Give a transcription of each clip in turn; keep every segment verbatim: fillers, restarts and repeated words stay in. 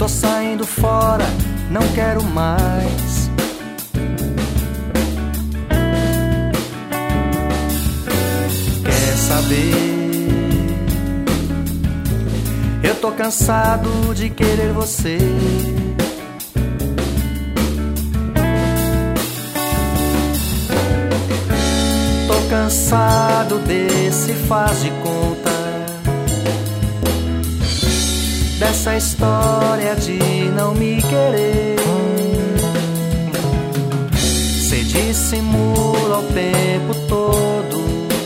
Tô saindo fora, não quero mais. Quer saber? Eu tô cansado de querer você. Tô cansado desse faz de conta, dessa história de não me querer. Cê dissimula o tempo todo,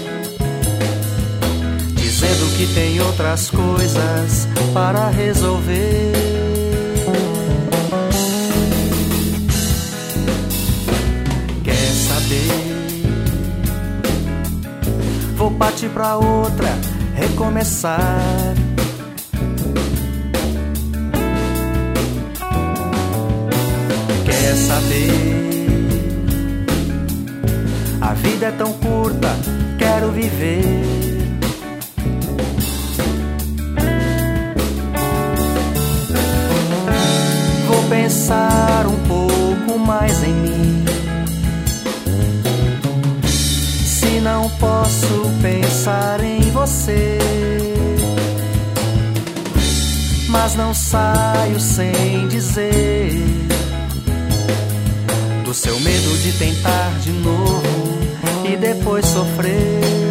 dizendo que tem outras coisas para resolver. Quer saber? Vou partir pra outra, recomeçar. Quer saber? A vida é tão curta, quero viver. Vou pensar um pouco mais em mim. Se não posso pensar em você, mas não saio sem dizer do seu medo de tentar de novo e depois sofrer.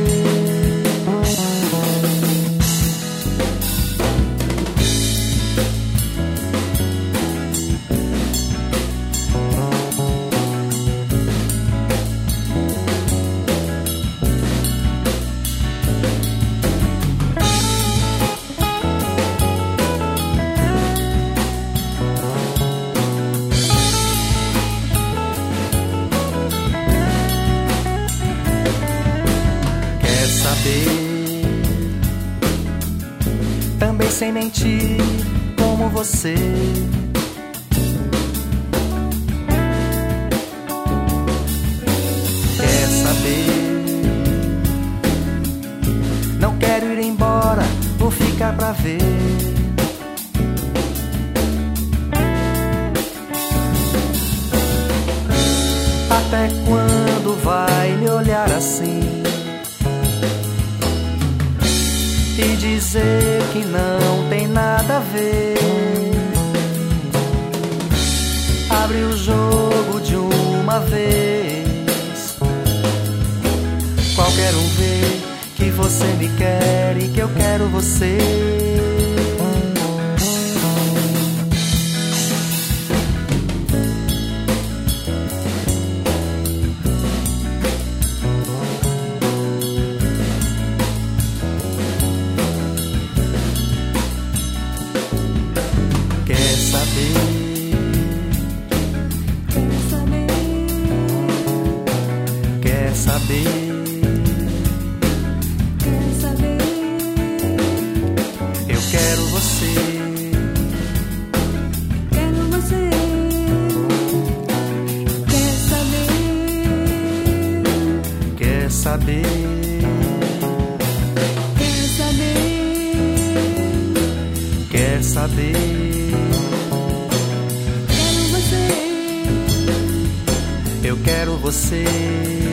Também sem mentir como você. Quer saber? Não quero ir embora, vou ficar pra ver. Até quando vai me olhar assim e dizer que não tem nada a ver? Abre o jogo de uma vez. Qualquer um vê que você me quer e que eu quero você. Quer saber? Quer saber? Quer saber? Eu quero você. Quero você. Quer saber? Quer saber? Quer saber? Quer saber? Quero você. Eu quero você.